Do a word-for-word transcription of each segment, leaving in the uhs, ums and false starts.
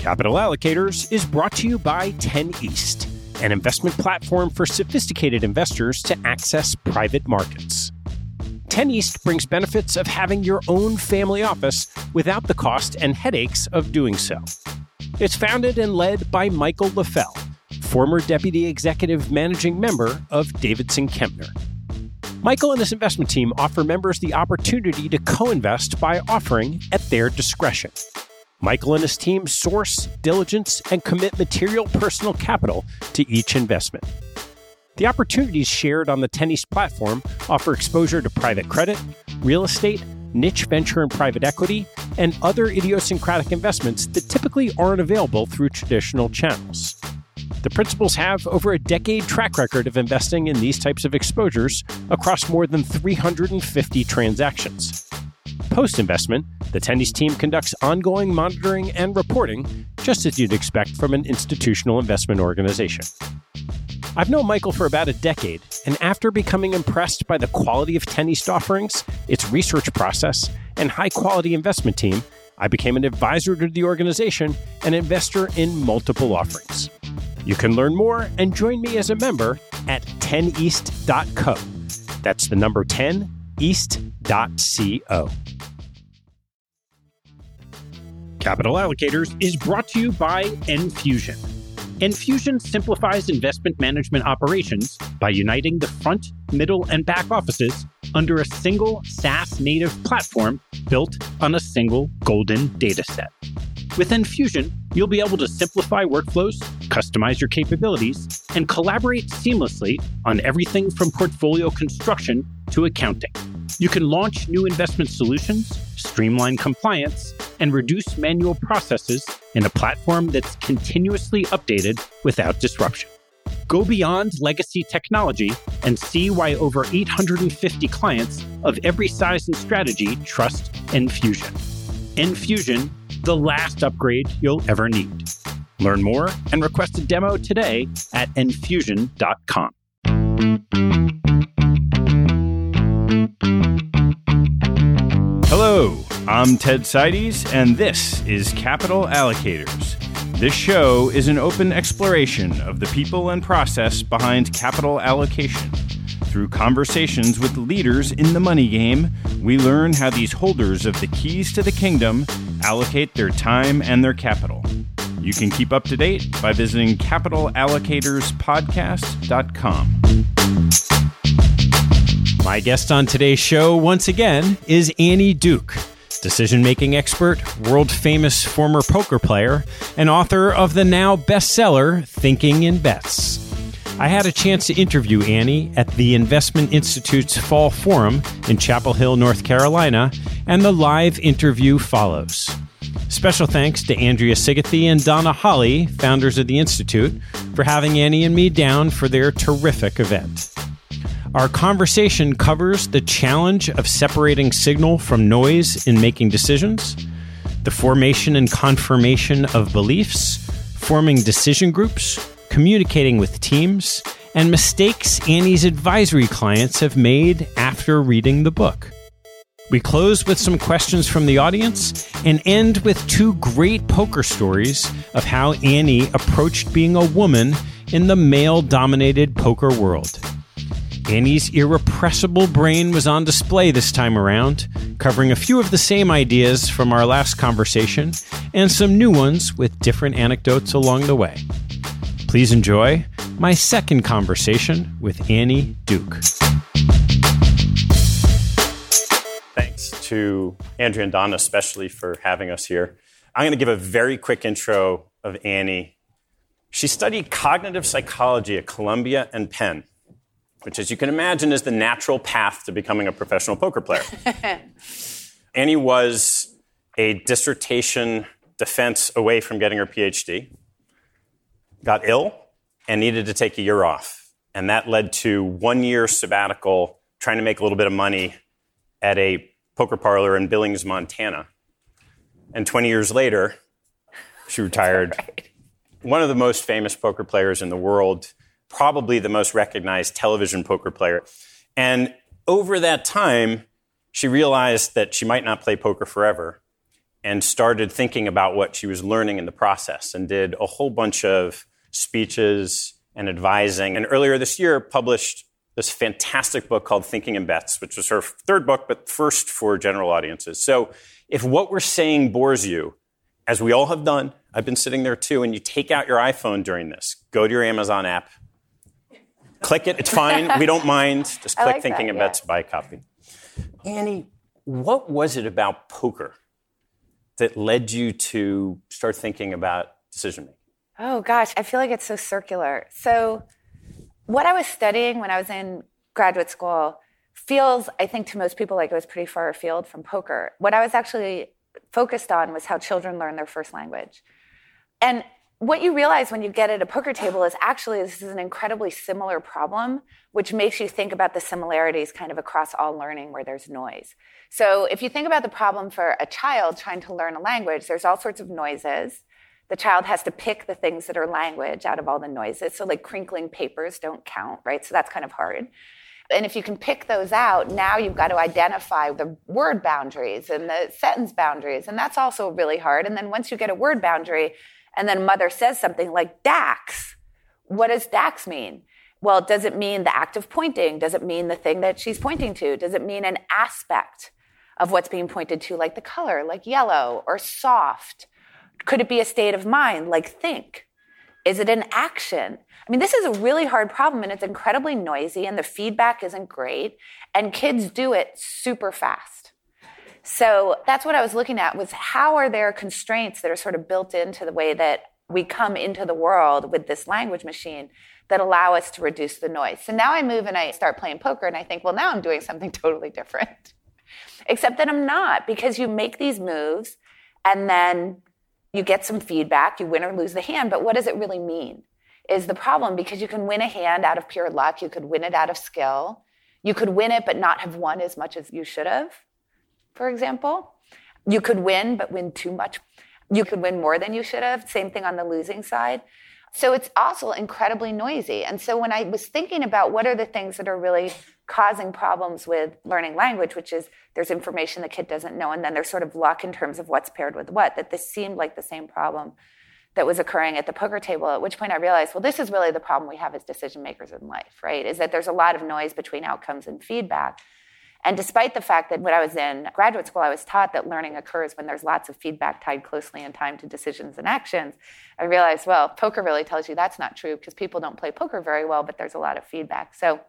Capital Allocators is brought to you by ten East, an investment platform for sophisticated investors to access private markets. ten East brings benefits of having your own family office without the cost and headaches of doing so. It's founded and led by Michael LaFell, former Deputy Executive Managing Member of Davidson Kempner. Michael and his investment team offer members the opportunity to co-invest by offering at their discretion. Michael and his team source, diligence, and commit material personal capital to each investment. The opportunities shared on the ten East platform offer exposure to private credit, real estate, niche venture and private equity, and other idiosyncratic investments that typically aren't available through traditional channels. The principals have over a decade track record of investing in these types of exposures across more than three hundred fifty transactions. Post-investment, the ten East team conducts ongoing monitoring and reporting, just as you'd expect from an institutional investment organization. I've known Michael for about a decade, and after becoming impressed by the quality of ten East offerings, its research process, and high-quality investment team, I became an advisor to the organization and investor in multiple offerings. You can learn more and join me as a member at ten east dot co. That's the number ten east dot co. Capital Allocators is brought to you by Enfusion. Enfusion simplifies investment management operations by uniting the front, middle, and back offices under a single SaaS-native platform built on a single golden data set. With Enfusion, you'll be able to simplify workflows, customize your capabilities, and collaborate seamlessly on everything from portfolio construction to accounting. You can launch new investment solutions, streamline compliance, and reduce manual processes in a platform that's continuously updated without disruption. Go beyond legacy technology and see why over eight hundred fifty clients of every size and strategy trust Enfusion. Enfusion, the last upgrade you'll ever need. Learn more and request a demo today at enfusion dot com. Hello, I'm Ted Seides, and this is Capital Allocators. This show is an open exploration of the people and process behind capital allocation. Through conversations with leaders in the money game, we learn how these holders of the keys to the kingdom allocate their time and their capital. You can keep up to date by visiting capital allocators podcast dot com. My guest on today's show, once again, is Annie Duke, decision-making expert, world-famous former poker player, and author of the now bestseller, Thinking in Bets. I had a chance to interview Annie at the Investment Institute's Fall Forum in Chapel Hill, North Carolina, and the live interview follows. Special thanks to Andrea Sigathy and Donna Holly, founders of the Institute, for having Annie and me down for their terrific event. Our conversation covers the challenge of separating signal from noise in making decisions, the formation and confirmation of beliefs, forming decision groups, communicating with teams, and mistakes Annie's advisory clients have made after reading the book. We close with some questions from the audience and end with two great poker stories of how Annie approached being a woman in the male-dominated poker world. Annie's irrepressible brain was on display this time around, covering a few of the same ideas from our last conversation and some new ones with different anecdotes along the way. Please enjoy my second conversation with Annie Duke. Thanks to Andrea and Donna especially for having us here. I'm going to give a very quick intro of Annie. She studied cognitive psychology at Columbia and Penn, which, as you can imagine, is the natural path to becoming a professional poker player. Annie was a dissertation defense away from getting her P H D, got ill, and needed to take a year off. And that led to one year sabbatical, trying to make a little bit of money at a poker parlor in Billings, Montana. And twenty years later, she retired. Right. One of the most famous poker players in the world, probably the most recognized television poker player. And over that time, she realized that she might not play poker forever. and started thinking about what she was learning in the process and did a whole bunch of speeches and advising. And earlier this year published this fantastic book called Thinking in Bets, which was her third book, but first for general audiences. So if what we're saying bores you, as we all have done, I've been sitting there too, and you take out your iPhone during this, go to your Amazon app, click it, it's fine, we don't mind, just click like Thinking that, in yeah. Bets, buy a copy. Annie, what was it about poker that led you to start thinking about decision making? Oh gosh, I feel like it's so circular. So what I was studying when I was in graduate school feels, I think to most people, like it was pretty far afield from poker. What I was actually focused on was how children learn their first language. And what you realize when you get at a poker table is actually this is an incredibly similar problem, which makes you think about the similarities kind of across all learning where there's noise. So if you think about the problem for a child trying to learn a language, there's all sorts of noises. The child has to pick the things that are language out of all the noises. So like crinkling papers don't count, right? So that's kind of hard. And if you can pick those out, now you've got to identify the word boundaries and the sentence boundaries. And that's also really hard. And then once you get a word boundary, and then mother says something like dax, what does dax mean? Well, does it mean the act of pointing? Does it mean the thing that she's pointing to? Does it mean an aspect of what's being pointed to, like the color, like yellow or soft? Could it be a state of mind, like think? Is it an action? I mean, this is a really hard problem, and it's incredibly noisy, and the feedback isn't great, and kids do it super fast. So that's what I was looking at, was how are there constraints that are sort of built into the way that we come into the world with this language machine that allow us to reduce the noise. So now I move and I start playing poker, and I think, well, now I'm doing something totally different. Except that I'm not, because you make these moves, and then you get some feedback, you win or lose the hand, but what does it really mean is the problem, because you can win a hand out of pure luck, you could win it out of skill, you could win it but not have won as much as you should have, for example. You could win but win too much. You could win more than you should have, same thing on the losing side. So it's also incredibly noisy. And so when I was thinking about what are the things that are really causing problems with learning language, which is there's information the kid doesn't know, and then there's sort of luck in terms of what's paired with what, that this seemed like the same problem that was occurring at the poker table, at which point I realized, well, this is really the problem we have as decision makers in life, right? Is that there's a lot of noise between outcomes and feedback. And despite the fact that when I was in graduate school, I was taught that learning occurs when there's lots of feedback tied closely in time to decisions and actions, I realized, well, poker really tells you that's not true, because people don't play poker very well, but there's a lot of feedback. So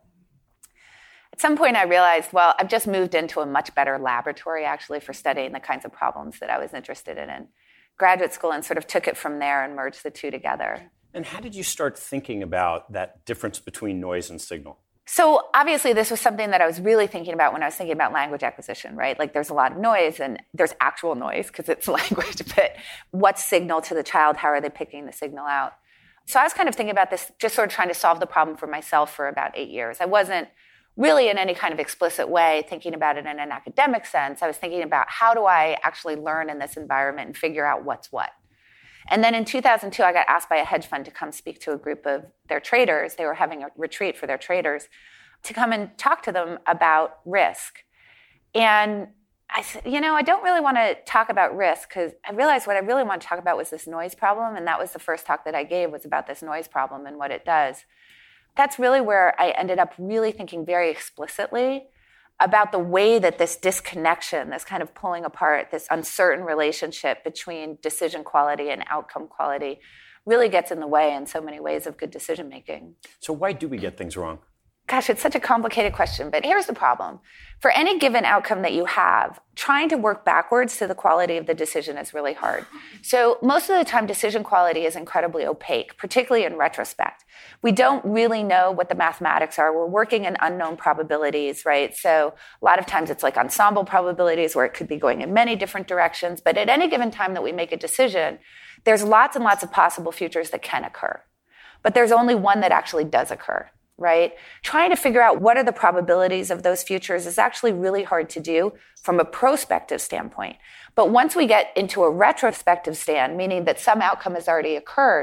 at some point I realized, well, I've just moved into a much better laboratory actually for studying the kinds of problems that I was interested in in graduate school, and sort of took it from there and merged the two together. And how did you start thinking about that difference between noise and signal? So obviously this was something that I was really thinking about when I was thinking about language acquisition, right? Like there's a lot of noise, and there's actual noise because it's language, but what's signal to the child? How are they picking the signal out? So I was kind of thinking about this, just sort of trying to solve the problem for myself for about eight years. I wasn't really in any kind of explicit way thinking about it in an academic sense. I was thinking about how do I actually learn in this environment and figure out what's what. And then in two thousand two, I got asked by a hedge fund to come speak to a group of their traders. They were having a retreat for their traders, to come and talk to them about risk. And I said, you know, I don't really want to talk about risk, because I realized what I really want to talk about was this noise problem. And that was the first talk that I gave, was about this noise problem and what it does. That's really where I ended up really thinking very explicitly about the way that this disconnection, this kind of pulling apart, this uncertain relationship between decision quality and outcome quality really gets in the way in so many ways of good decision making. So why do we get things wrong? Gosh, it's such a complicated question, but here's the problem. For any given outcome that you have, trying to work backwards to the quality of the decision is really hard. So most of the time, decision quality is incredibly opaque, particularly in retrospect. We don't really know what the mathematics are. We're working in unknown probabilities, right? So a lot of times it's like ensemble probabilities where it could be going in many different directions. But at any given time that we make a decision, there's lots and lots of possible futures that can occur. But there's only one that actually does occur. Right? Trying to figure out what are the probabilities of those futures is actually really hard to do from a prospective standpoint. But once we get into a retrospective stand, meaning that some outcome has already occurred,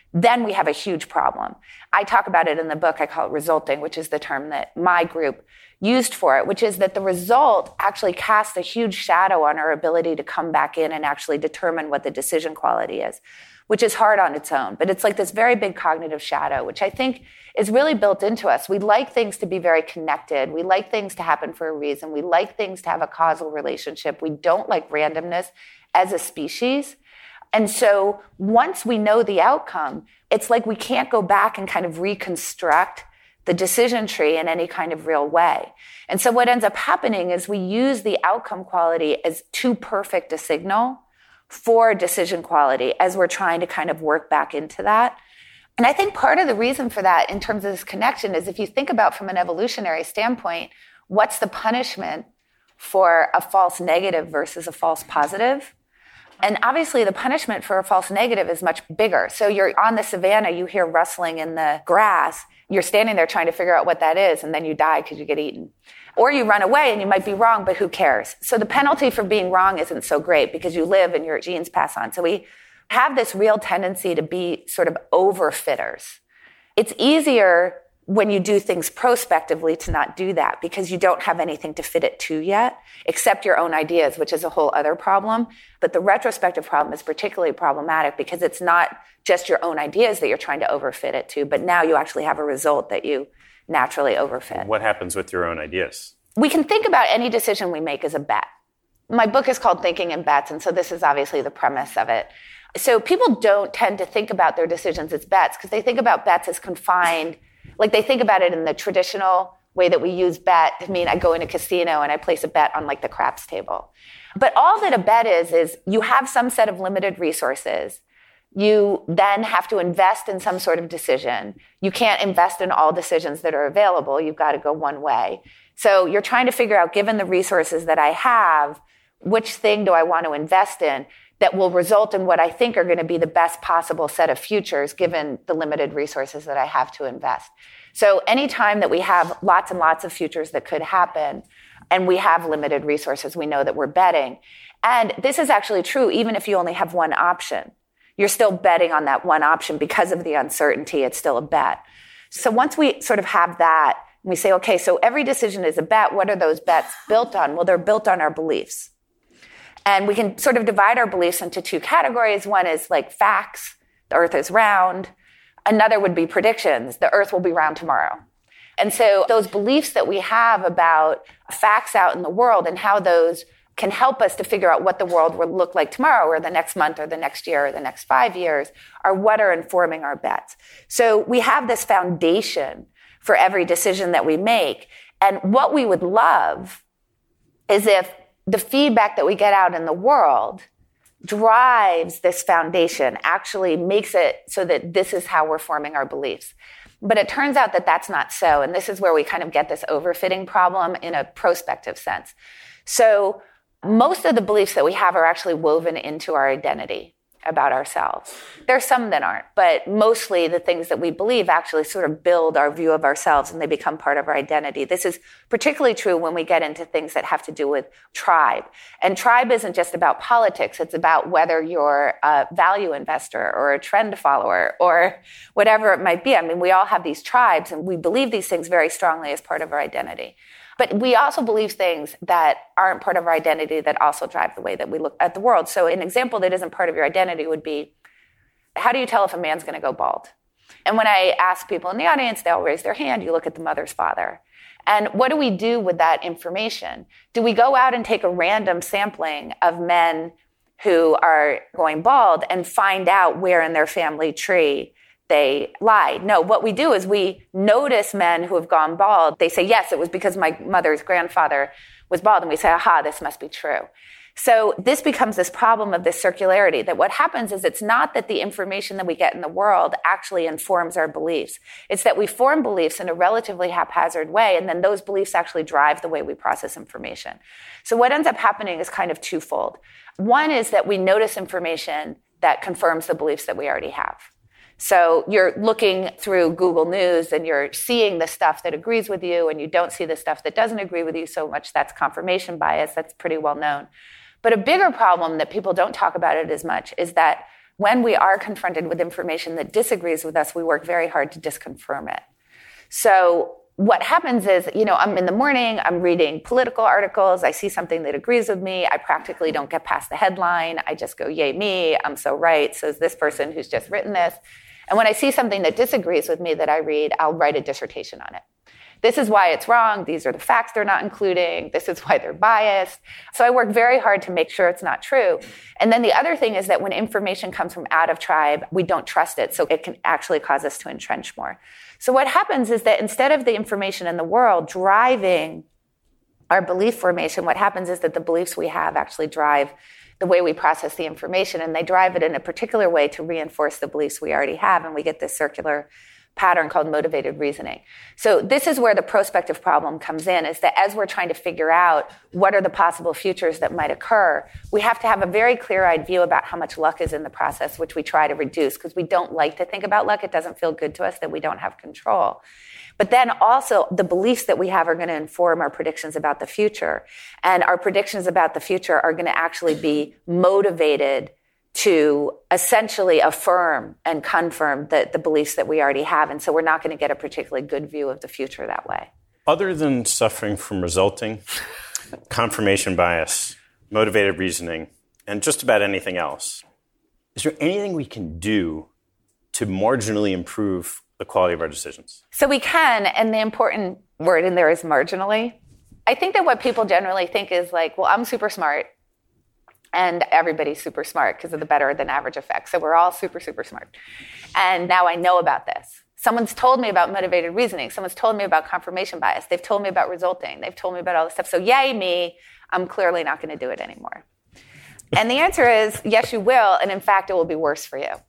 then we have a huge problem. I talk about it in the book. I call it resulting, which is the term that my group used for it, which is that the result actually casts a huge shadow on our ability to come back in and actually determine what the decision quality is, which is hard on its own. But it's like this very big cognitive shadow, which I think is really built into us. We like things to be very connected. We like things to happen for a reason. We like things to have a causal relationship. We don't like randomness as a species. And so once we know the outcome, it's like we can't go back and kind of reconstruct the decision tree in any kind of real way. And so what ends up happening is we use the outcome quality as too perfect a signal for decision quality as we're trying to kind of work back into that. And I think part of the reason for that in terms of this connection is if you think about from an evolutionary standpoint, what's the punishment for a false negative versus a false positive? And obviously the punishment for a false negative is much bigger. So you're on the savannah, you hear rustling in the grass, you're standing there trying to figure out what that is, and then you die because you get eaten. Or you run away and you might be wrong, but who cares? So the penalty for being wrong isn't so great because you live and your genes pass on. So we have this real tendency to be sort of overfitters. It's easier when you do things prospectively to not do that because you don't have anything to fit it to yet, except your own ideas, which is a whole other problem. But the retrospective problem is particularly problematic because it's not just your own ideas that you're trying to overfit it to, but now you actually have a result that you naturally overfit. What happens with your own ideas? We can think about any decision we make as a bet. My book is called Thinking in Bets, and so this is obviously the premise of it. So people don't tend to think about their decisions as bets because they think about bets as confined. Like they think about it in the traditional way that we use bet. I mean, I go in a casino and I place a bet on like the craps table. But all that a bet is, is you have some set of limited resources. You then have to invest in some sort of decision. You can't invest in all decisions that are available. You've got to go one way. So you're trying to figure out, given the resources that I have, which thing do I want to invest in that will result in what I think are going to be the best possible set of futures given the limited resources that I have to invest. So anytime that we have lots and lots of futures that could happen and we have limited resources, we know that we're betting. And this is actually true even if you only have one option. You're still betting on that one option because of the uncertainty. It's still a bet. So once we sort of have that, we say, okay, so every decision is a bet. What are those bets built on? Well, they're built on our beliefs. And we can sort of divide our beliefs into two categories. One is like facts, the earth is round. Another would be predictions, the earth will be round tomorrow. And so those beliefs that we have about facts out in the world and how those can help us to figure out what the world will look like tomorrow or the next month or the next year or the next five years are what are informing our bets. So we have this foundation for every decision that we make. And what we would love is if the feedback that we get out in the world drives this foundation, actually makes it so that this is how we're forming our beliefs. But it turns out that that's not so. And this is where we kind of get this overfitting problem in a prospective sense. So most of the beliefs that we have are actually woven into our identity about ourselves. There's some that aren't, but mostly the things that we believe actually sort of build our view of ourselves and they become part of our identity. This is particularly true when we get into things that have to do with tribe. And tribe isn't just about politics. It's about whether you're a value investor or a trend follower or whatever it might be. I mean, we all have these tribes and we believe these things very strongly as part of our identity. But we also believe things that aren't part of our identity that also drive the way that we look at the world. So an example that isn't part of your identity would be, how do you tell if a man's going to go bald? And when I ask people in the audience, they all raise their hand. You look at the mother's father. And what do we do with that information? Do we go out and take a random sampling of men who are going bald and find out where in their family tree they lied? No, what we do is we notice men who have gone bald. They say, yes, it was because my mother's grandfather was bald. And we say, aha, this must be true. So this becomes this problem of this circularity, that what happens is it's not that the information that we get in the world actually informs our beliefs. It's that we form beliefs in a relatively haphazard way, and then those beliefs actually drive the way we process information. So what ends up happening is kind of twofold. One is that we notice information that confirms the beliefs that we already have. So you're looking through Google News and you're seeing the stuff that agrees with you and you don't see the stuff that doesn't agree with you so much. That's confirmation bias. That's pretty well known. But a bigger problem that people don't talk about it as much is that when we are confronted with information that disagrees with us, we work very hard to disconfirm it. So what happens is, you know, I'm in the morning, I'm reading political articles, I see something that agrees with me, I practically don't get past the headline, I just go, yay me, I'm so right, says this person who's just written this. And when I see something that disagrees with me that I read, I'll write a dissertation on it. This is why it's wrong, these are the facts they're not including, this is why they're biased. So I work very hard to make sure it's not true. And then the other thing is that when information comes from out of tribe, we don't trust it, so it can actually cause us to entrench more. So what happens is that instead of the information in the world driving our belief formation, what happens is that the beliefs we have actually drive the way we process the information, and they drive it in a particular way to reinforce the beliefs we already have, and we get this circular pattern called motivated reasoning. So this is where the prospective problem comes in, is that as we're trying to figure out what are the possible futures that might occur, we have to have a very clear-eyed view about how much luck is in the process, which we try to reduce because we don't like to think about luck. It doesn't feel good to us that we don't have control. But then also the beliefs that we have are going to inform our predictions about the future. And our predictions about the future are going to actually be motivated to essentially affirm and confirm the, the beliefs that we already have. And so we're not going to get a particularly good view of the future that way. Other than suffering from resulting, confirmation bias, motivated reasoning, and just about anything else, is there anything we can do to marginally improve the quality of our decisions? So we can, and the important word in there is marginally. I think that what people generally think is like, well, I'm super smart, and everybody's super smart because of the better than average effect. So we're all super, super smart. And now I know about this. Someone's told me about motivated reasoning. Someone's told me about confirmation bias. They've told me about resulting. They've told me about all this stuff. So yay me, I'm clearly not going to do it anymore. And the answer is, yes, you will. And in fact, it will be worse for you.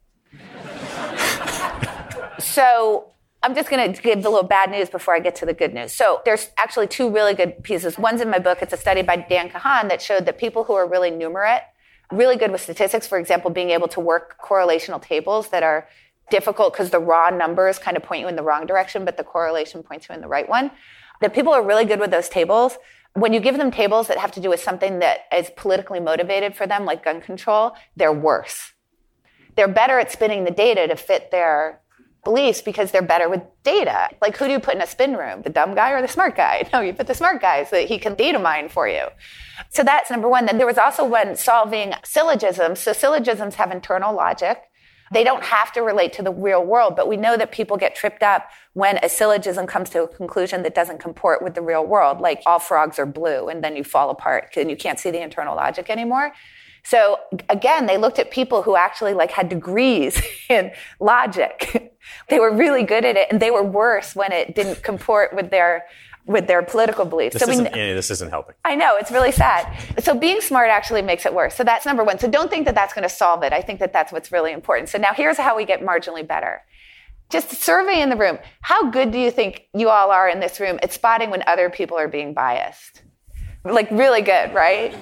So I'm just going to give the little bad news before I get to the good news. So there's actually two really good pieces. One's in my book. It's a study by Dan Kahan that showed that people who are really numerate, really good with statistics, for example, being able to work correlational tables that are difficult because the raw numbers kind of point you in the wrong direction, but the correlation points you in the right one. That people are really good with those tables. When you give them tables that have to do with something that is politically motivated for them, like gun control, they're worse. They're better at spinning the data to fit their beliefs because they're better with data. Like, who do you put in a spin room? The dumb guy or the smart guy? No, you put the smart guy so that he can data mine for you. So that's number one. Then there was also one solving syllogisms. So syllogisms have internal logic. They don't have to relate to the real world, but we know that people get tripped up when a syllogism comes to a conclusion that doesn't comport with the real world, like all frogs are blue, and then you fall apart and you can't see the internal logic anymore. So again, they looked at people who actually like had degrees in logic. They were really good at it, and they were worse when it didn't comport with their with their political beliefs. This, so isn't, we, Annie, this isn't helping. I know, it's really sad. So being smart actually makes it worse. So that's number one. So don't think that that's going to solve it. I think that that's what's really important. So now here's how we get marginally better. Just a survey in the room. How good do you think you all are in this room at spotting when other people are being biased? Like really good, right?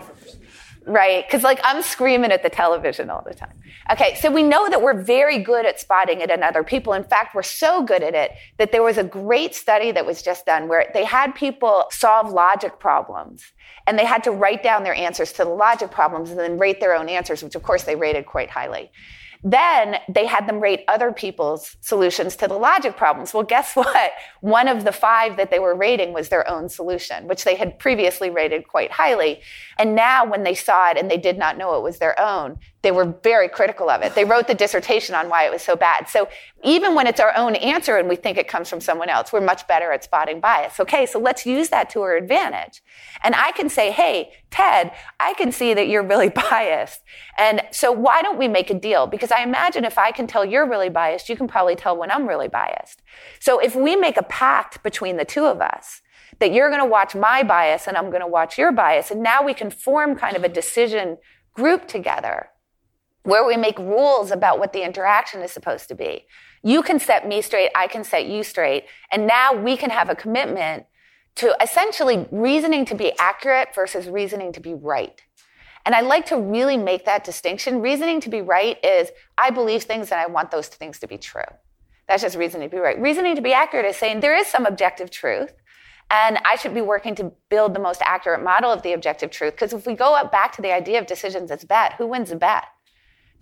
Right? Because like I'm screaming at the television all the time. Okay, so we know that we're very good at spotting it in other people. In fact, we're so good at it that there was a great study that was just done where they had people solve logic problems, and they had to write down their answers to the logic problems and then rate their own answers, which of course they rated quite highly. Then they had them rate other people's solutions to the logic problems. Well, guess what? One of the five that they were rating was their own solution, which they had previously rated quite highly. And now when they saw it and they did not know it was their own, they were very critical of it. They wrote the dissertation on why it was so bad. So even when it's our own answer and we think it comes from someone else, we're much better at spotting bias. Okay, so let's use that to our advantage. And I can say, hey, Ted, I can see that you're really biased. And so why don't we make a deal? Because I imagine if I can tell you're really biased, you can probably tell when I'm really biased. So if we make a pact between the two of us, that you're going to watch my bias and I'm going to watch your bias, and now we can form kind of a decision group together where we make rules about what the interaction is supposed to be. You can set me straight, I can set you straight, and now we can have a commitment to essentially reasoning to be accurate versus reasoning to be right. And I like to really make that distinction. Reasoning to be right is, I believe things and I want those things to be true. That's just reasoning to be right. Reasoning to be accurate is saying there is some objective truth, and I should be working to build the most accurate model of the objective truth. Because if we go up back to the idea of decisions as bet, who wins a bet?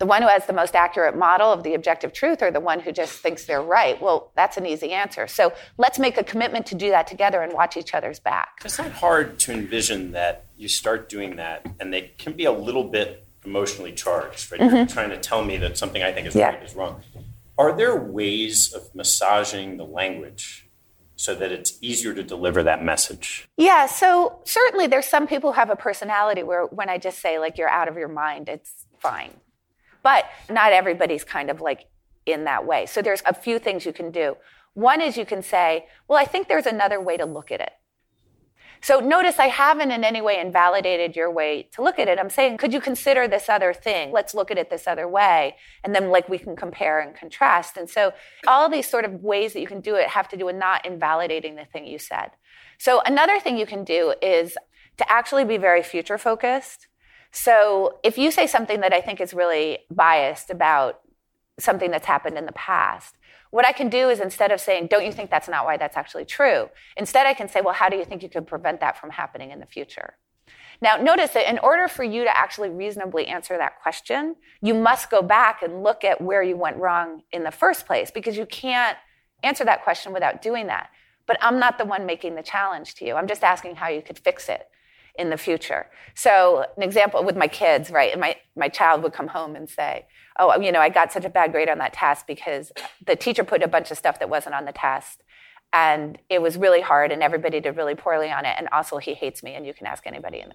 The one who has the most accurate model of the objective truth or the one who just thinks they're right? Well, that's an easy answer. So let's make a commitment to do that together and watch each other's back. It's not hard to envision that you start doing that and they can be a little bit emotionally charged, right? Mm-hmm. You're trying to tell me that something I think is yeah. right is wrong. Are there ways of massaging the language so that it's easier to deliver that message? Yeah, so certainly there's some people who have a personality where when I just say, like, you're out of your mind, it's fine. But not everybody's kind of like in that way. So there's a few things you can do. One is you can say, well, I think there's another way to look at it. So notice I haven't in any way invalidated your way to look at it. I'm saying, could you consider this other thing? Let's look at it this other way. And then like we can compare and contrast. And so all these sort of ways that you can do it have to do with not invalidating the thing you said. So another thing you can do is to actually be very future focused. So if you say something that I think is really biased about something that's happened in the past, what I can do is instead of saying, don't you think that's not why that's actually true? Instead, I can say, well, how do you think you could prevent that from happening in the future? Now, notice that in order for you to actually reasonably answer that question, you must go back and look at where you went wrong in the first place, because you can't answer that question without doing that. But I'm not the one making the challenge to you. I'm just asking how you could fix it in the future. So an example with my kids, right? And my, my child would come home and say, oh, you know, I got such a bad grade on that test because the teacher put a bunch of stuff that wasn't on the test. And it was really hard and everybody did really poorly on it. And also he hates me and you can ask anybody in the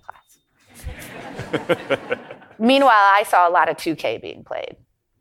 class. Meanwhile, I saw a lot of two K being played.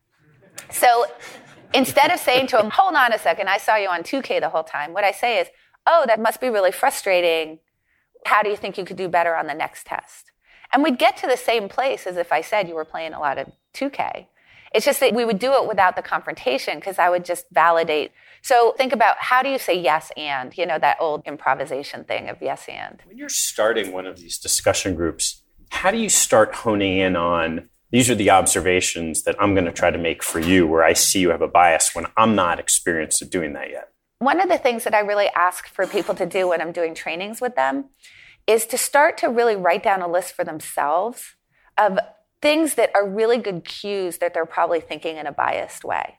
So instead of saying to him, hold on a second, I saw you on two K the whole time, what I say is, oh, that must be really frustrating. How do you think you could do better on the next test? And we'd get to the same place as if I said you were playing a lot of two K. It's just that we would do it without the confrontation because I would just validate. So think about how do you say yes and, you know, that old improvisation thing of yes and. When you're starting one of these discussion groups, how do you start honing in on these are the observations that I'm going to try to make for you where I see you have a bias when I'm not experienced at doing that yet? One of the things that I really ask for people to do when I'm doing trainings with them is to start to really write down a list for themselves of things that are really good cues that they're probably thinking in a biased way.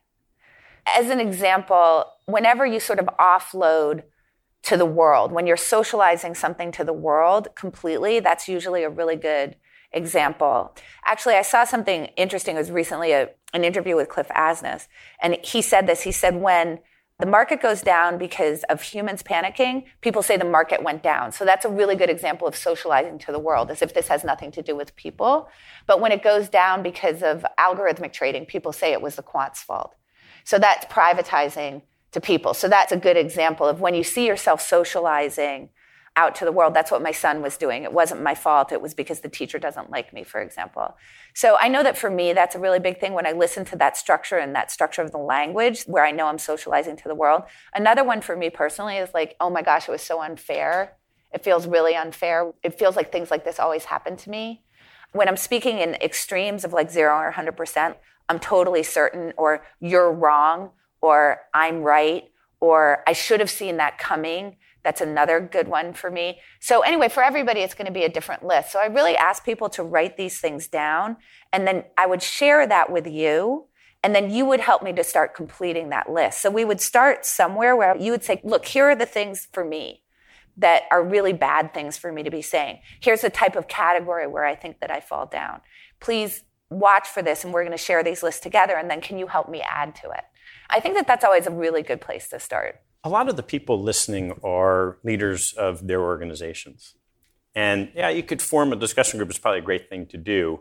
As an example, whenever you sort of offload to the world, when you're socializing something to the world completely, that's usually a really good example. Actually, I saw something interesting. It was recently a, an interview with Cliff Asness, and he said this. He said, when the market goes down because of humans panicking, people say the market went down. So that's a really good example of socializing to the world, as if this has nothing to do with people. But when it goes down because of algorithmic trading, people say it was the quant's fault. So that's privatizing to people. So that's a good example of when you see yourself socializing out to the world. That's what my son was doing. It wasn't my fault. It was because the teacher doesn't like me, for example. So I know that for me, that's a really big thing when I listen to that structure and that structure of the language where I know I'm socializing to the world. Another one for me personally is like, oh my gosh, it was so unfair. It feels really unfair. It feels like things like this always happen to me. When I'm speaking in extremes of like zero or one hundred percent, I'm totally certain, or you're wrong, or I'm right, or I should have seen that coming. That's another good one for me. So anyway, for everybody, it's going to be a different list. So I really ask people to write these things down, and then I would share that with you, and then you would help me to start completing that list. So we would start somewhere where you would say, look, here are the things for me that are really bad things for me to be saying. Here's the type of category where I think that I fall down. Please watch for this, and we're going to share these lists together, and then can you help me add to it? I think that that's always a really good place to start. A lot of the people listening are leaders of their organizations. And yeah, you could form a discussion group. It's probably a great thing to do.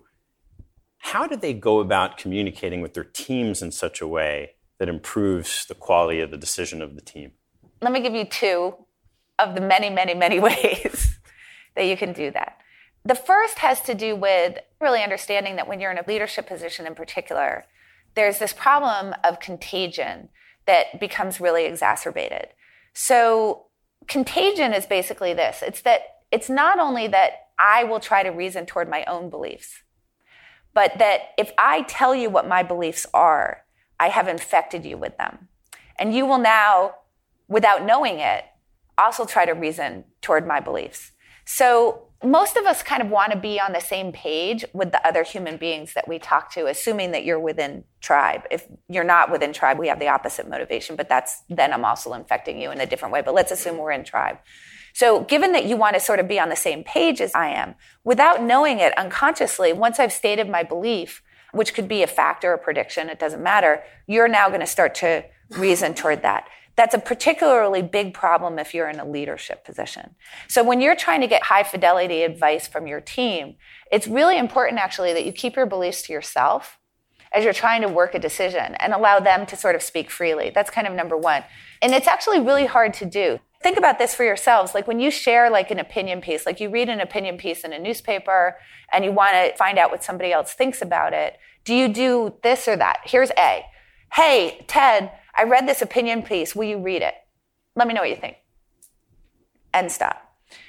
How do they go about communicating with their teams in such a way that improves the quality of the decision of the team? Let me give you two of the many, many, many ways that you can do that. The first has to do with really understanding that when you're in a leadership position in particular, there's this problem of contagion that becomes really exacerbated. So contagion is basically this. It's that it's not only that I will try to reason toward my own beliefs, but that if I tell you what my beliefs are, I have infected you with them. And you will now, without knowing it, also try to reason toward my beliefs. So most of us kind of want to be on the same page with the other human beings that we talk to, assuming that you're within tribe. If you're not within tribe, we have the opposite motivation, but that's then I'm also infecting you in a different way. But let's assume we're in tribe. So given that you want to sort of be on the same page as I am, without knowing it unconsciously, once I've stated my belief, which could be a fact or a prediction, it doesn't matter, you're now going to start to reason toward that. That's a particularly big problem if you're in a leadership position. So when you're trying to get high fidelity advice from your team, it's really important actually that you keep your beliefs to yourself as you're trying to work a decision and allow them to sort of speak freely. That's kind of number one. And it's actually really hard to do. Think about this for yourselves. Like when you share like an opinion piece, like you read an opinion piece in a newspaper and you want to find out what somebody else thinks about it, do you do this or that? Here's A. Hey, Ted, I read this opinion piece. Will you read it? Let me know what you think. And stop.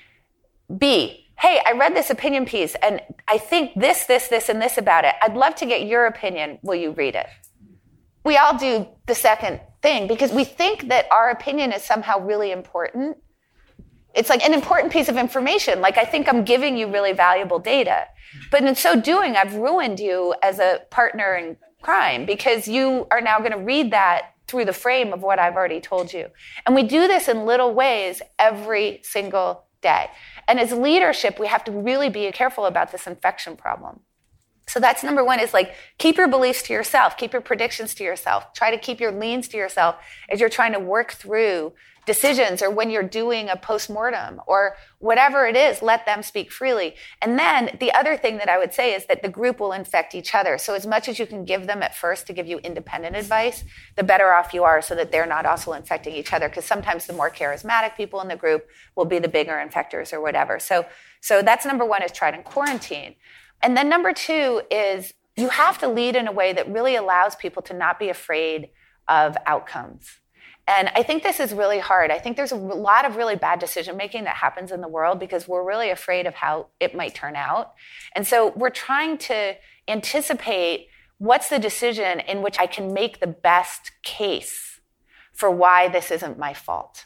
B, hey, I read this opinion piece and I think this, this, this, and this about it. I'd love to get your opinion. Will you read it? We all do the second thing because we think that our opinion is somehow really important. It's like an important piece of information. Like I think I'm giving you really valuable data. But in so doing, I've ruined you as a partner in crime because you are now going to read that through the frame of what I've already told you. And we do this in little ways every single day. And as leadership, we have to really be careful about this infection problem. So that's number one is like, keep your beliefs to yourself, keep your predictions to yourself, try to keep your leans to yourself as you're trying to work through decisions or when you're doing a postmortem or whatever it is, let them speak freely. And then the other thing that I would say is that the group will infect each other. So as much as you can give them at first to give you independent advice, the better off you are so that they're not also infecting each other. Because sometimes the more charismatic people in the group will be the bigger infectors or whatever. So, so that's number one is try to quarantine. And then number two is you have to lead in a way that really allows people to not be afraid of outcomes. And I think this is really hard. I think there's a lot of really bad decision-making that happens in the world because we're really afraid of how it might turn out. And so we're trying to anticipate what's the decision in which I can make the best case for why this isn't my fault.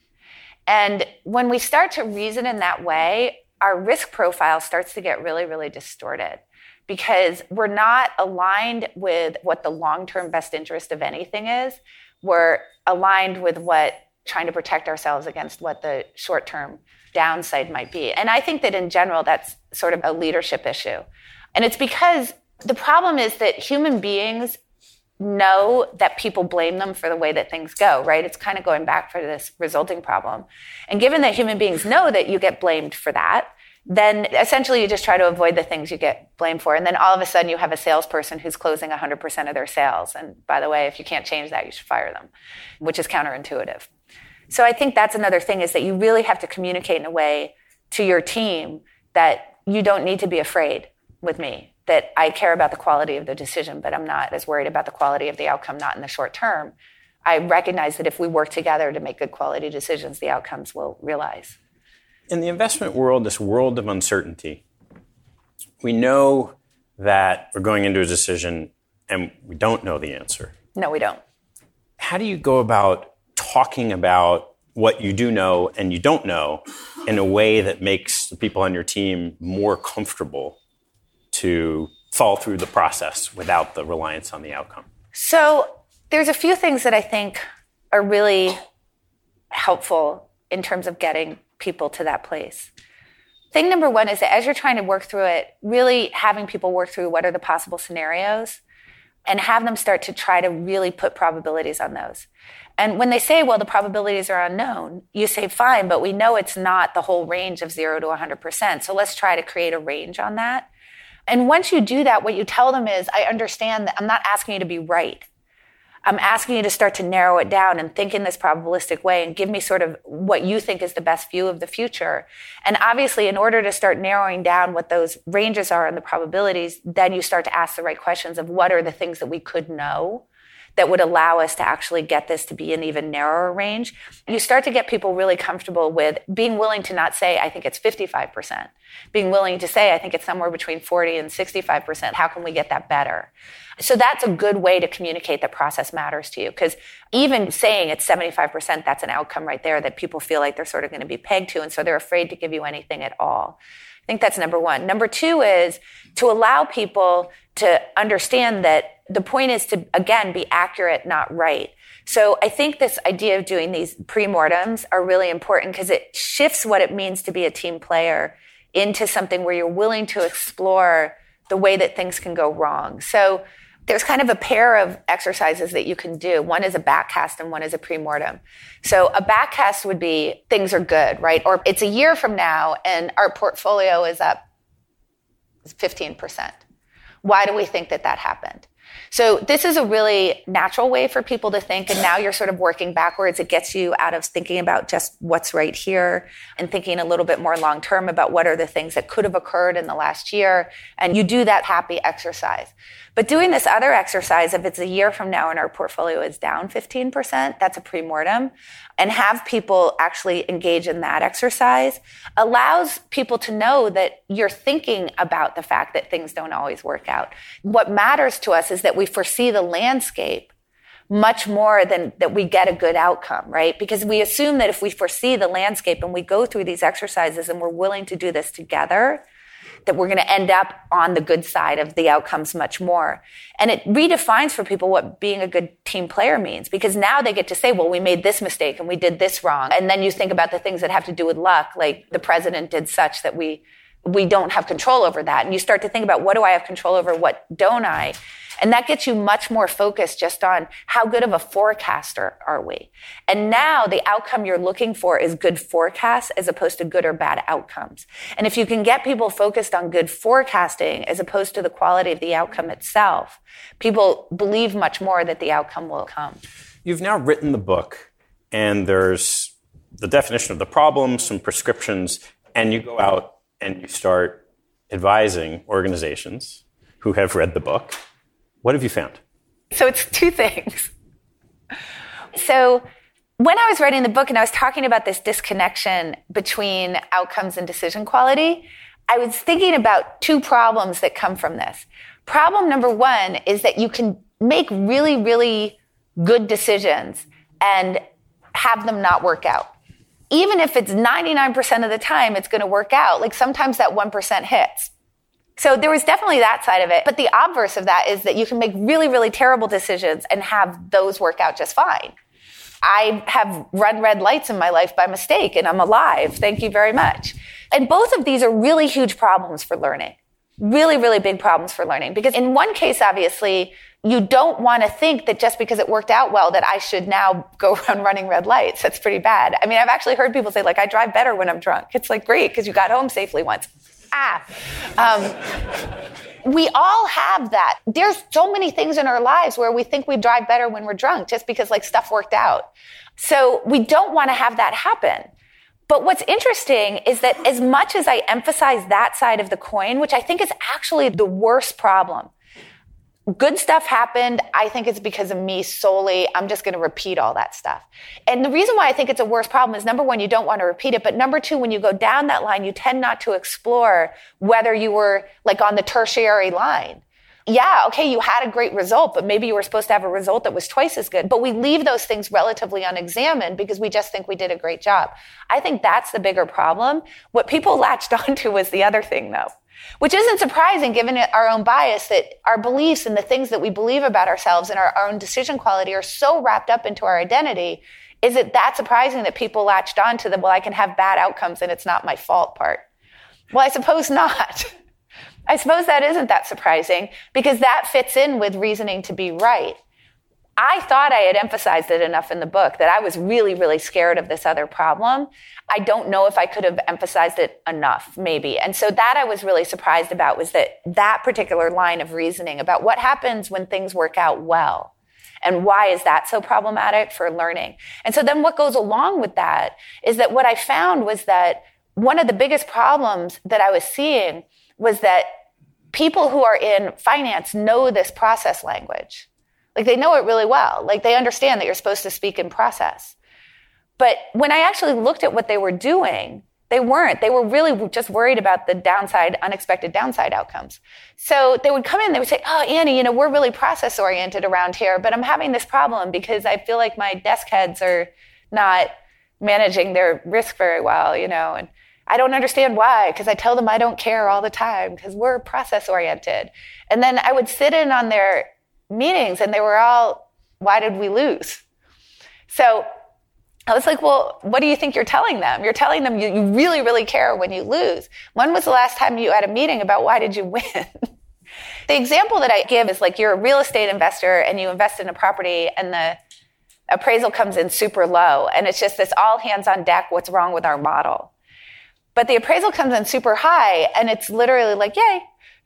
And when we start to reason in that way, our risk profile starts to get really, really distorted because we're not aligned with what the long-term best interest of anything is. We're aligned with what trying to protect ourselves against what the short-term downside might be. And I think that in general, that's sort of a leadership issue. And it's because the problem is that human beings know that people blame them for the way that things go, right? It's kind of going back for this resulting problem. And given that human beings know that you get blamed for that, then essentially you just try to avoid the things you get blamed for. And then all of a sudden you have a salesperson who's closing one hundred percent of their sales. And by the way, if you can't change that, you should fire them, which is counterintuitive. So I think that's another thing is that you really have to communicate in a way to your team that you don't need to be afraid with me, that I care about the quality of the decision, but I'm not as worried about the quality of the outcome, not in the short term. I recognize that if we work together to make good quality decisions, the outcomes will realize. In the investment world, this world of uncertainty, we know that we're going into a decision and we don't know the answer. No, we don't. How do you go about talking about what you do know and you don't know in a way that makes the people on your team more comfortable to fall through the process without the reliance on the outcome? So there's a few things that I think are really helpful in terms of getting people to that place. Thing number one is that as you're trying to work through it, really having people work through what are the possible scenarios and have them start to try to really put probabilities on those. And when they say, well, the probabilities are unknown, you say, fine, but we know it's not the whole range of zero to one hundred percent. So let's try to create a range on that. And once you do that, what you tell them is, I understand that I'm not asking you to be right. I'm asking you to start to narrow it down and think in this probabilistic way and give me sort of what you think is the best view of the future. And obviously, in order to start narrowing down what those ranges are and the probabilities, then you start to ask the right questions of what are the things that we could know that would allow us to actually get this to be an even narrower range. You start to get people really comfortable with being willing to not say, I think it's fifty-five percent. Being willing to say, I think it's somewhere between forty and sixty-five percent. How can we get that better? So that's a good way to communicate that process matters to you. Because even saying it's seventy-five percent, that's an outcome right there that people feel like they're sort of going to be pegged to. And so they're afraid to give you anything at all. I think that's number one. Number two is to allow people to understand that the point is to, again, be accurate, not right. So I think this idea of doing these pre-mortems are really important because it shifts what it means to be a team player into something where you're willing to explore the way that things can go wrong. So there's kind of a pair of exercises that you can do. One is a backcast and one is a pre-mortem. So a backcast would be things are good, right? Or it's a year from now and our portfolio is up fifteen percent. Why do we think that that happened? So this is a really natural way for people to think, and now you're sort of working backwards. It gets you out of thinking about just what's right here and thinking a little bit more long-term about what are the things that could have occurred in the last year, and you do that happy exercise. But doing this other exercise, if it's a year from now and our portfolio is down fifteen percent, that's a pre-mortem, and have people actually engage in that exercise allows people to know that you're thinking about the fact that things don't always work out. What matters to us is that we foresee the landscape much more than that we get a good outcome, right? Because we assume that if we foresee the landscape and we go through these exercises and we're willing to do this together, that we're going to end up on the good side of the outcomes much more. And it redefines for people what being a good team player means, because now they get to say, well, we made this mistake and we did this wrong. And then you think about the things that have to do with luck, like the president did such that we we don't have control over that. And you start to think about, what do I have control over? What don't I? And that gets you much more focused just on how good of a forecaster are we. And now the outcome you're looking for is good forecasts as opposed to good or bad outcomes. And if you can get people focused on good forecasting as opposed to the quality of the outcome itself, people believe much more that the outcome will come. You've now written the book, and there's the definition of the problem, some prescriptions, and you go out and you start advising organizations who have read the book. What have you found? So it's two things. So when I was writing the book and I was talking about this disconnection between outcomes and decision quality, I was thinking about two problems that come from this. Problem number one is that you can make really, really good decisions and have them not work out. Even if it's ninety-nine percent of the time it's going to work out, like sometimes that one percent hits. So there was definitely that side of it. But the obverse of that is that you can make really, really terrible decisions and have those work out just fine. I have run red lights in my life by mistake, and I'm alive. Thank you very much. And both of these are really huge problems for learning. Really, really big problems for learning. Because in one case, obviously, you don't want to think that just because it worked out well that I should now go around running red lights. That's pretty bad. I mean, I've actually heard people say, like, I drive better when I'm drunk. It's like, great, because you got home safely once. Ah. Um, we all have that. There's so many things in our lives where we think we drive better when we're drunk just because, like, stuff worked out. So we don't want to have that happen. But what's interesting is that as much as I emphasize that side of the coin, which I think is actually the worst problem, good stuff happened. I think it's because of me solely. I'm just going to repeat all that stuff. And the reason why I think it's a worse problem is, number one, you don't want to repeat it. But number two, when you go down that line, you tend not to explore whether you were like on the tertiary line. Yeah, okay, you had a great result, but maybe you were supposed to have a result that was twice as good. But we leave those things relatively unexamined because we just think we did a great job. I think that's the bigger problem. What people latched onto was the other thing, though, which isn't surprising given our own bias, that our beliefs and the things that we believe about ourselves and our own decision quality are so wrapped up into our identity. Is it that surprising that people latched onto the, well, I can have bad outcomes and it's not my fault part? Well, I suppose not. I suppose that isn't that surprising because that fits in with reasoning to be right. I thought I had emphasized it enough in the book that I was really, really scared of this other problem. I don't know if I could have emphasized it enough, maybe. And so that I was really surprised about was that that particular line of reasoning about what happens when things work out well and why is that so problematic for learning. And so then what goes along with that is that what I found was that one of the biggest problems that I was seeing was that people who are in finance know this process language. Like they know it really well. Like they understand that you're supposed to speak in process. But when I actually looked at what they were doing, they weren't. They were really just worried about the downside, unexpected downside outcomes. So they would come in, they would say, oh, Annie, you know, we're really process oriented around here, but I'm having this problem because I feel like my desk heads are not managing their risk very well, you know, and I don't understand why, because I tell them I don't care all the time because we're process oriented. And then I would sit in on their meetings and they were all, why did we lose? So I was like, well, what do you think you're telling them? You're telling them you, you really, really care when you lose. When was the last time you had a meeting about why did you win? The example that I give is like you're a real estate investor and you invest in a property and the appraisal comes in super low. And it's just this all hands on deck, what's wrong with our model? But the appraisal comes in super high and it's literally like, yay.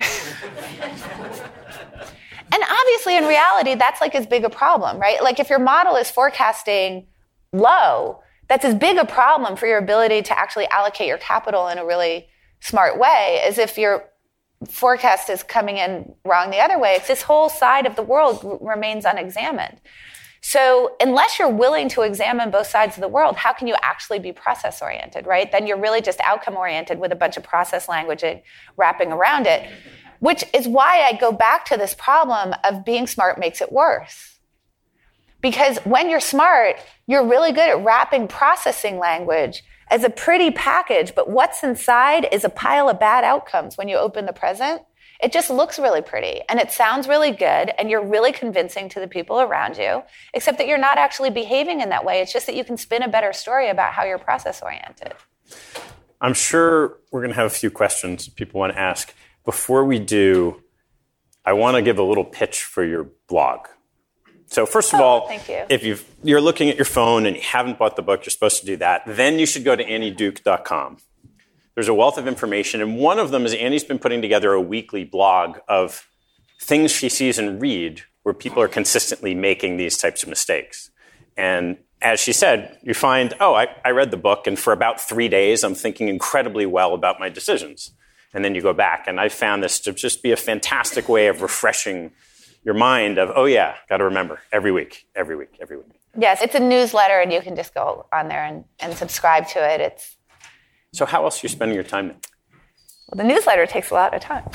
And obviously in reality, that's like as big a problem, right? Like if your model is forecasting low, that's as big a problem for your ability to actually allocate your capital in a really smart way as if your forecast is coming in wrong the other way. It's this whole side of the world r- remains unexamined. So unless you're willing to examine both sides of the world, how can you actually be process-oriented, right? Then you're really just outcome-oriented with a bunch of process language wrapping around it, which is why I go back to this problem of being smart makes it worse. Because when you're smart, you're really good at wrapping processing language as a pretty package, but what's inside is a pile of bad outcomes when you open the present. It just looks really pretty and it sounds really good and you're really convincing to the people around you, except that you're not actually behaving in that way. It's just that you can spin a better story about how you're process-oriented. I'm sure we're going to have a few questions people want to ask. Before we do, I want to give a little pitch for your blog. So first of oh, all, thank you. if you've, you're looking at your phone and you haven't bought the book, you're supposed to do that. Then you should go to annie duke dot com. There's a wealth of information, and one of them is Annie's been putting together a weekly blog of things she sees and read where people are consistently making these types of mistakes. And as she said, you find, oh, I, I read the book, and for about three days, I'm thinking incredibly well about my decisions. And then you go back, and I found this to just be a fantastic way of refreshing your mind of, oh, yeah, got to remember, every week, every week, every week. Yes, it's a newsletter, and you can just go on there and, and subscribe to it. It's So how else are you spending your time then? Well, the newsletter takes a lot of time.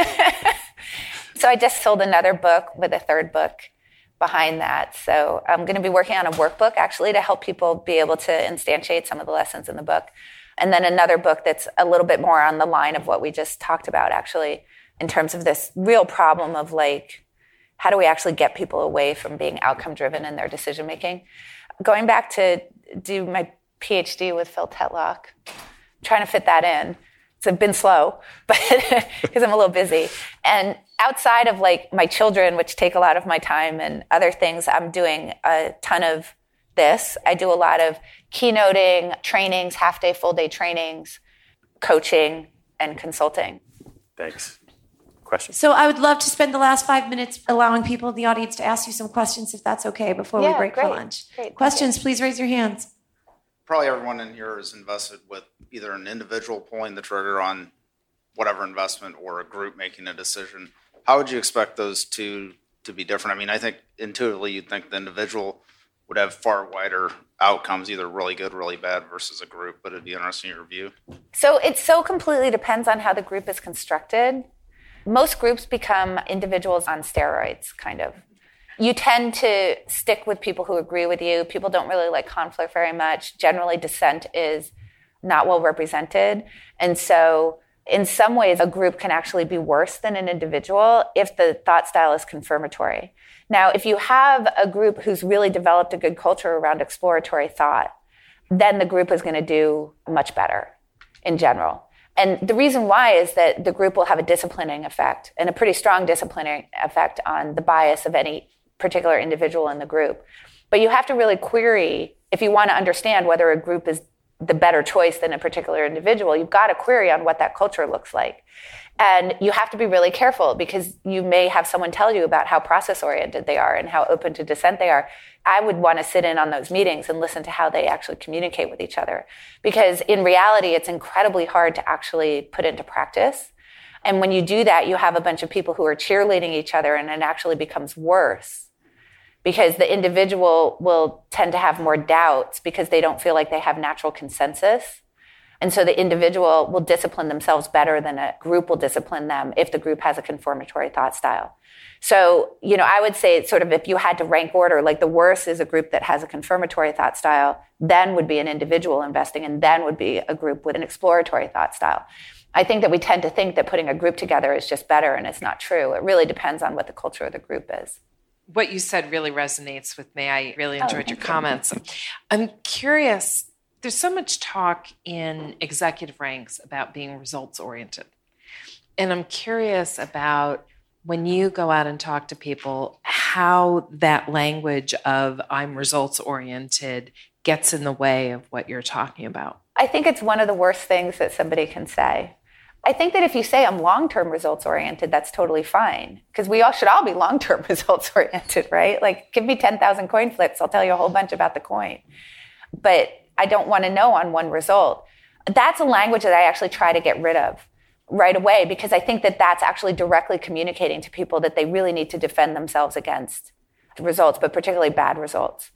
So I just sold another book with a third book behind that. So I'm going to be working on a workbook, actually, to help people be able to instantiate some of the lessons in the book. And then another book that's a little bit more on the line of what we just talked about, actually, in terms of this real problem of, like, how do we actually get people away from being outcome-driven in their decision-making? Going back to do my PhD with Phil Tetlock, trying to fit that in. It's been slow, but because I'm a little busy. And outside of like my children, which take a lot of my time and other things, I'm doing a ton of this. I do a lot of keynoting, trainings, half day, full day trainings, coaching, and consulting. Thanks. Questions? So I would love to spend the last five minutes allowing people in the audience to ask you some questions, if that's okay, before yeah, we break great. for lunch. Great. Questions, please raise your hands. Probably everyone in here is invested with either an individual pulling the trigger on whatever investment or a group making a decision. How would you expect those two to be different? I mean, I think intuitively you'd think the individual would have far wider outcomes, either really good, really bad versus a group, but it'd be interesting in your view. So it so completely depends on how the group is constructed. Most groups become individuals on steroids, kind of. You tend to stick with people who agree with you. People don't really like conflict very much. Generally, dissent is not well represented. And so in some ways, a group can actually be worse than an individual if the thought style is confirmatory. Now, if you have a group who's really developed a good culture around exploratory thought, then the group is going to do much better in general. And the reason why is that the group will have a disciplining effect, and a pretty strong disciplining effect on the bias of any particular individual in the group. But you have to really query, if you want to understand whether a group is the better choice than a particular individual, you've got to query on what that culture looks like. And you have to be really careful, because you may have someone tell you about how process-oriented they are and how open to dissent they are. I would want to sit in on those meetings and listen to how they actually communicate with each other. Because in reality, it's incredibly hard to actually put into practice. And when you do that, you have a bunch of people who are cheerleading each other, and it actually becomes worse. Because the individual will tend to have more doubts because they don't feel like they have natural consensus And so the individual will discipline themselves better than a group will discipline them if the group has a confirmatory thought style. So, you know, I would say it's sort of if you had to rank order, like the worst is a group that has a confirmatory thought style, then would be an individual investing, and then would be a group with an exploratory thought style. I think that we tend to think that putting a group together is just better, and it's not true. It really depends on what the culture of the group is. What you said really resonates with me. I really enjoyed oh, your comments. You. I'm curious, there's so much talk in executive ranks about being results-oriented. And I'm curious about when you go out and talk to people, how that language of I'm results-oriented gets in the way of what you're talking about. I think it's one of the worst things that somebody can say. I think that if you say I'm long-term results-oriented, that's totally fine. Because we all should all be long-term results-oriented, right? Like, give me ten thousand coin flips, I'll tell you a whole bunch about the coin. But I don't want to know on one result. That's a language that I actually try to get rid of right away, because I think that that's actually directly communicating to people that they really need to defend themselves against results, but particularly bad results.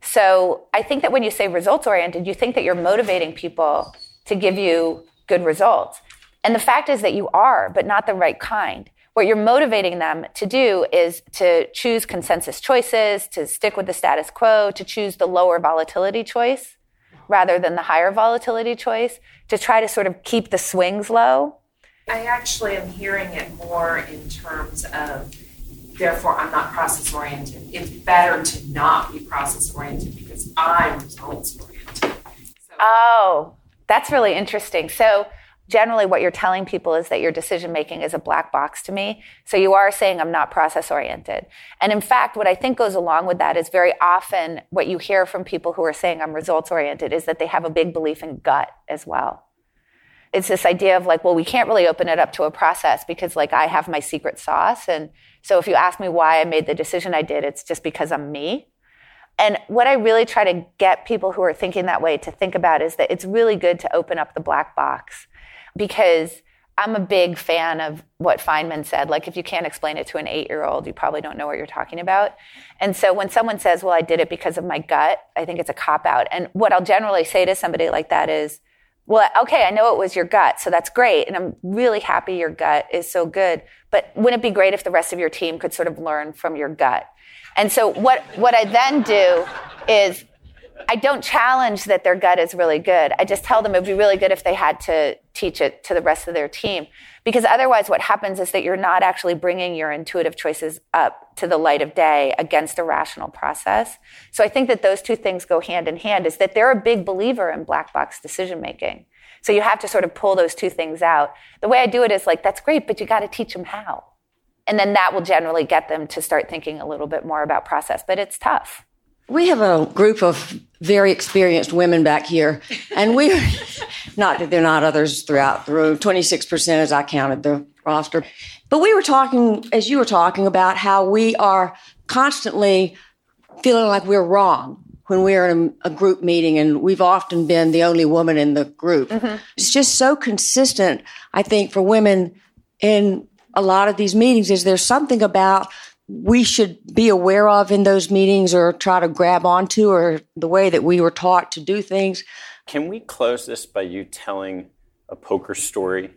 So I think that when you say results-oriented, you think that you're motivating people to give you good results. And the fact is that you are, but not the right kind. What you're motivating them to do is to choose consensus choices, to stick with the status quo, to choose the lower volatility choice rather than the higher volatility choice, to try to sort of keep the swings low. I actually am hearing it more in terms of, therefore, I'm not process-oriented. It's better to not be process-oriented because I'm results-oriented. So, oh, that's really interesting. So generally what you're telling people is that your decision-making is a black box to me. So you are saying I'm not process-oriented. And in fact, what I think goes along with that is very often what you hear from people who are saying I'm results-oriented is that they have a big belief in gut as well. It's this idea of like, well, we can't really open it up to a process because like I have my secret sauce. And so if you ask me why I made the decision I did, it's just because I'm me. And what I really try to get people who are thinking that way to think about is that it's really good to open up the black box, because I'm a big fan of what Feynman said. Like, if you can't explain it to an eight-year-old, you probably don't know what you're talking about. And so when someone says, well, I did it because of my gut, I think it's a cop-out. And what I'll generally say to somebody like that is, well, okay, I know it was your gut, so that's great. And I'm really happy your gut is so good. But wouldn't it be great if the rest of your team could sort of learn from your gut? And so what, what I then do is I don't challenge that their gut is really good. I just tell them it would be really good if they had to teach it to the rest of their team. Because otherwise what happens is that you're not actually bringing your intuitive choices up to the light of day against a rational process. So I think that those two things go hand in hand, is that they're a big believer in black box decision making. So you have to sort of pull those two things out. The way I do it is like, that's great, but you got to teach them how. And then that will generally get them to start thinking a little bit more about process, but it's tough. We have a group of very experienced women back here, and we, not that there are not others throughout the room, twenty-six percent as I counted the roster. But we were talking, as you were talking, about how we are constantly feeling like we're wrong when we're in a group meeting, and we've often been the only woman in the group. Mm-hmm. It's just so consistent, I think, for women in a lot of these meetings. Is there something about we should be aware of in those meetings or try to grab onto, or the way that we were taught to do things? Can we close this by you telling a poker story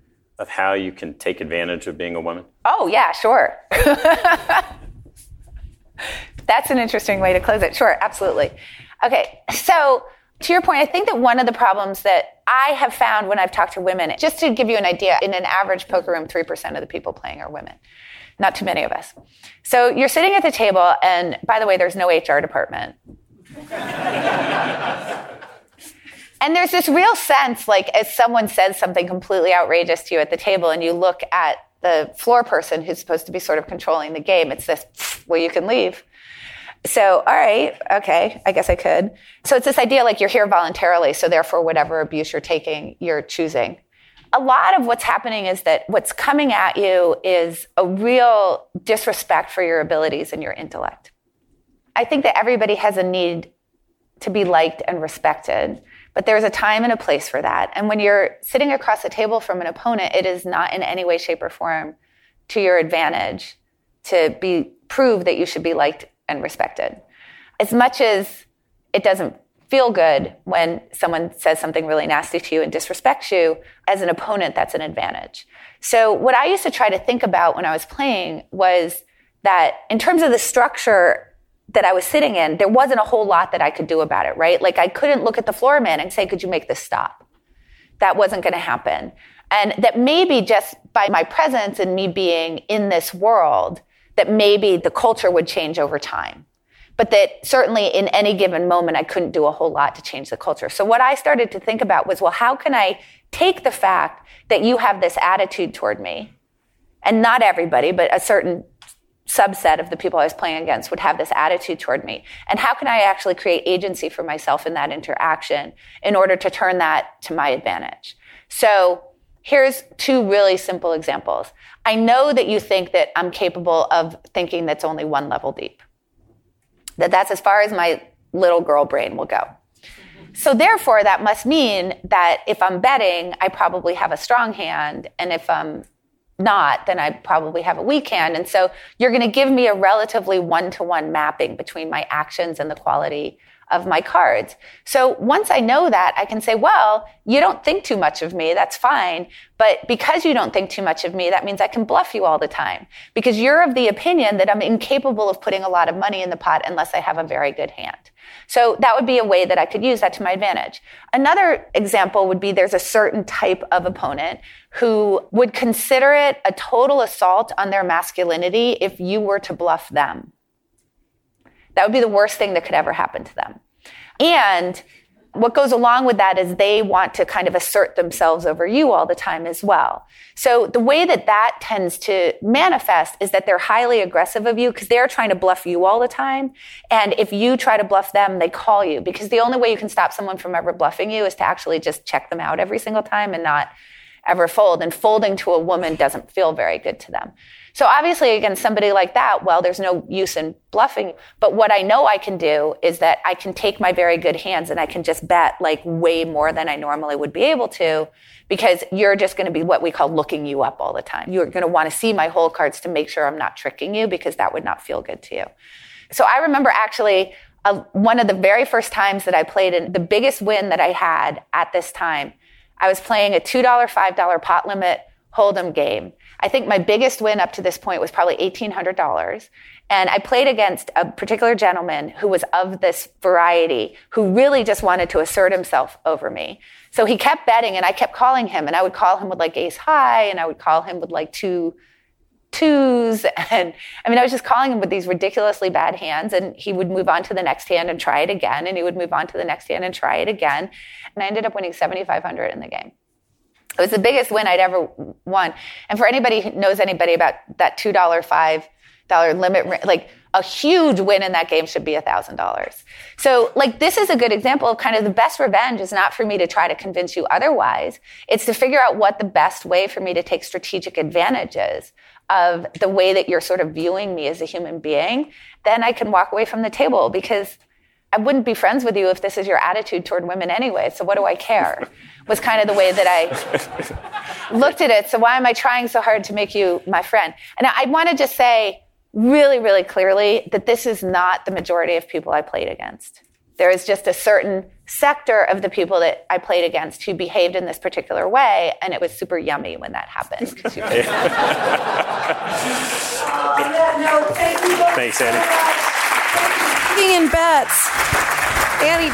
of how you can take advantage of being a woman? Oh, yeah, sure. That's an interesting way to close it. Sure, absolutely. Okay, so to your point, I think that one of the problems that I have found when I've talked to women, just to give you an idea, in an average poker room, three percent of the people playing are women. Not too many of us. So you're sitting at the table, and by the way, there's no H R department. And there's this real sense, like, as someone says something completely outrageous to you at the table, and you look at the floor person who's supposed to be sort of controlling the game, it's this, well, you can leave. So, all right, okay, I guess I could. So it's this idea like you're here voluntarily, so therefore whatever abuse you're taking, you're choosing. A lot of what's happening is that what's coming at you is a real disrespect for your abilities and your intellect. I think that everybody has a need to be liked and respected, but there's a time and a place for that. And when you're sitting across the table from an opponent, it is not in any way, shape, or form to your advantage to be prove that you should be liked and respected. As much as it doesn't feel good when someone says something really nasty to you and disrespects you. As an opponent, that's an advantage. So what I used to try to think about when I was playing was that in terms of the structure that I was sitting in, there wasn't a whole lot that I could do about it, right? Like I couldn't look at the floor man and say, could you make this stop? That wasn't going to happen. And that maybe just by my presence and me being in this world, that maybe the culture would change over time. But that certainly in any given moment, I couldn't do a whole lot to change the culture. So what I started to think about was, well, how can I take the fact that you have this attitude toward me, and not everybody, but a certain subset of the people I was playing against would have this attitude toward me, and how can I actually create agency for myself in that interaction in order to turn that to my advantage? So here's two really simple examples. I know that you think that I'm capable of thinking that's only one level deep. That that's as far as my little girl brain will go. So therefore, that must mean that if I'm betting, I probably have a strong hand. And if I'm not, then I probably have a weak hand. And so you're going to give me a relatively one-to-one mapping between my actions and the quality of my cards. So once I know that, I can say, well, you don't think too much of me. That's fine. But because you don't think too much of me, that means I can bluff you all the time, because you're of the opinion that I'm incapable of putting a lot of money in the pot unless I have a very good hand. So that would be a way that I could use that to my advantage. Another example would be there's a certain type of opponent who would consider it a total assault on their masculinity if you were to bluff them. That would be the worst thing that could ever happen to them. And what goes along with that is they want to kind of assert themselves over you all the time as well. So the way that that tends to manifest is that they're highly aggressive of you because they're trying to bluff you all the time. And if you try to bluff them, they call you, because the only way you can stop someone from ever bluffing you is to actually just check them out every single time and not ever fold. And folding to a woman doesn't feel very good to them. So obviously, against somebody like that, well, there's no use in bluffing. But what I know I can do is that I can take my very good hands and I can just bet like way more than I normally would be able to, because you're just going to be what we call looking you up all the time. You're going to want to see my whole cards to make sure I'm not tricking you, because that would not feel good to you. So I remember actually uh, one of the very first times that I played, and the biggest win that I had at this time, I was playing a two dollar, five dollar pot limit Hold'em game. I think my biggest win up to this point was probably eighteen hundred dollars. And I played against a particular gentleman who was of this variety, who really just wanted to assert himself over me. So he kept betting, and I kept calling him, and I would call him with like ace high, and I would call him with like two twos. And I mean, I was just calling him with these ridiculously bad hands, and he would move on to the next hand and try it again. And he would move on to the next hand and try it again. And I ended up winning seventy-five hundred dollars in the game. It was the biggest win I'd ever won. And for anybody who knows anybody about that two dollar, five dollar limit, like a huge win in that game should be one thousand dollars. So like this is a good example of kind of the best revenge is not for me to try to convince you otherwise. It's to figure out what the best way for me to take strategic advantage is of the way that you're sort of viewing me as a human being. Then I can walk away from the table, because I wouldn't be friends with you if this is your attitude toward women anyway. So what do I care? Was kind of the way that I looked at it. So why am I trying so hard to make you my friend? And I want to just say really, really clearly that this is not the majority of people I played against. There is just a certain sector of the people that I played against who behaved in this particular way, and it was super yummy when that happened. You could... On that note, thank you both. Thanks, Annie. In bets. Annie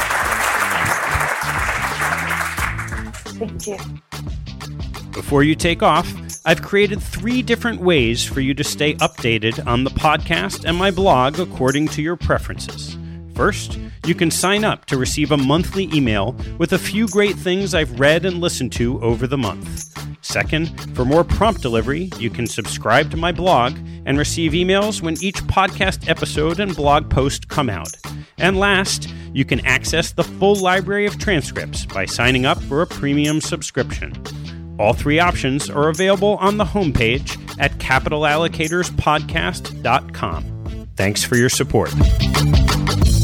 Duke. Thank you. Before you take off, I've created three different ways for you to stay updated on the podcast and my blog according to your preferences. First, you can sign up to receive a monthly email with a few great things I've read and listened to over the month. Second, for more prompt delivery, you can subscribe to my blog and receive emails when each podcast episode and blog post come out. And last, you can access the full library of transcripts by signing up for a premium subscription. All three options are available on the homepage at capital allocators podcast dot com. Thanks for your support.